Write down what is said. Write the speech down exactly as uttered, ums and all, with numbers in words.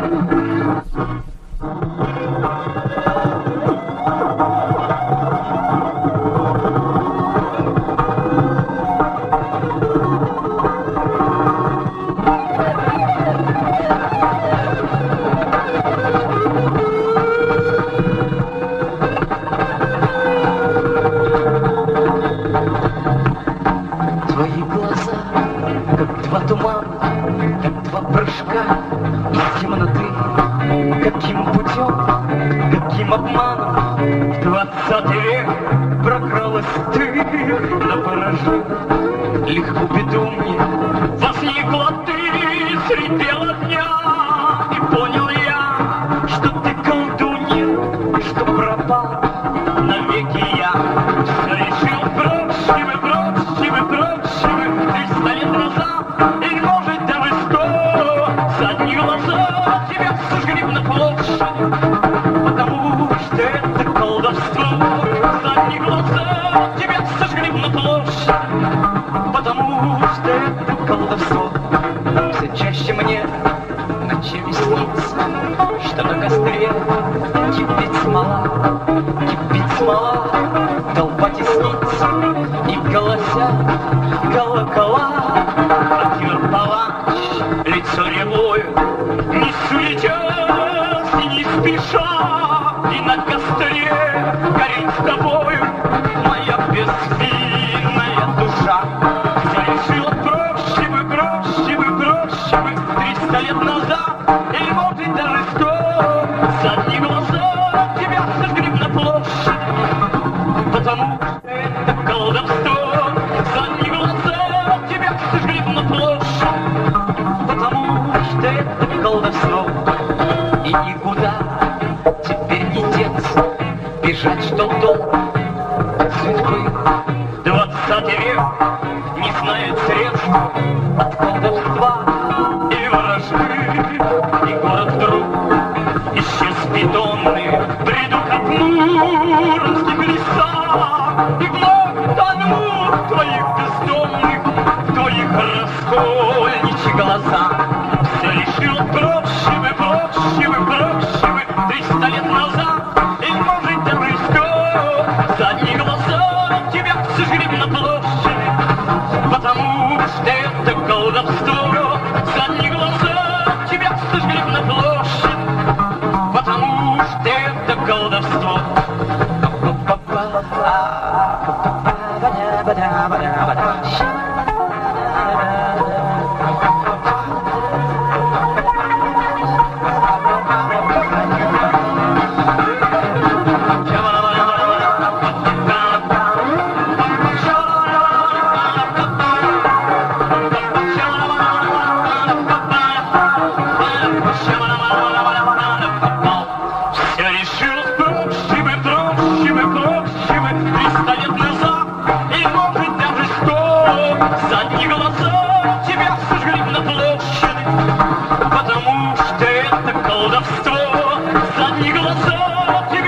Твои глаза, как два тумана, как два прыжка из темноты. Каким путем, каким обманом в двадцатый век прокралась ты на порожи. Легко беду мне, возникла ты средь бела дня, и понял я, что ты колдунья, и что пропал навеки я. Все решил прочим, прочим, прочим, триста лет назад, или может даже сто. Задние глаза тебя сожгли на площади, потому что это колдовство. Задние глаза тебя сожгли на площади, потому что это колдовство. Все чаще мне ночами снится, что на костре кипит смола, кипит смола, толпа теснится, и голосят колокола. Владимир Палач, лицо рябое, не суетясь и не спеша, и на костре горит с тобою моя безвинная душа. Все решила проще бы, проще бы, проще бы, триста лет назад, или может даже сто. Задние глаза тебя сожгли на площади, потому что это колдовство. Задние глаза тебя сожгли на площади, потому что это колдовство. И никуда теперь не деться, бежать, что долг от судьбы. Двадцатый век не знает средств от колдовства и ворожбы. И город вдруг исчез бетонный, приду к муромских лесах, и вновь тону в твоих бездомных, в твоих раскольничьих глазах. Все решил проще бы, проще бы, проще бы, триста лет назад, и может даже сто. Задние глаза тебя сожгли на площади, потому что это колдовство. Задние глаза тебя сожгли на площади, потому что это колдовство. Задние глаза тебя сожгли на площади, потому что это колдовство. Задние глаза тебя